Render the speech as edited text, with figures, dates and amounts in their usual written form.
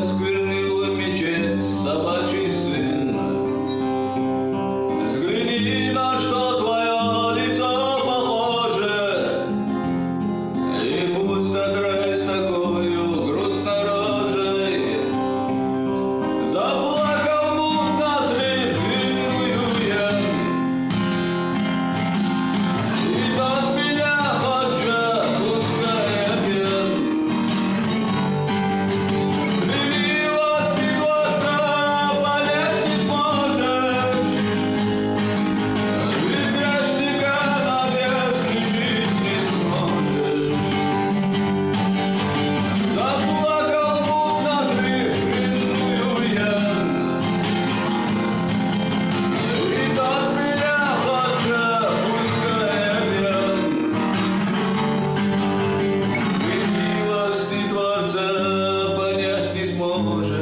осквернил мечеть собачий сын. Взгляни, на что твое лицо похоже, и путь на край с такою грустной рожей. Заплакал мутно злив я, и тот меня хочет, пускай я пьян. Милости Творца понять не сможешь, и грешника надежды жить не сможешь. Заплакал мутно злив я, и тот меня хочет, пускай я пьян. Милости Творца понять не сможешь.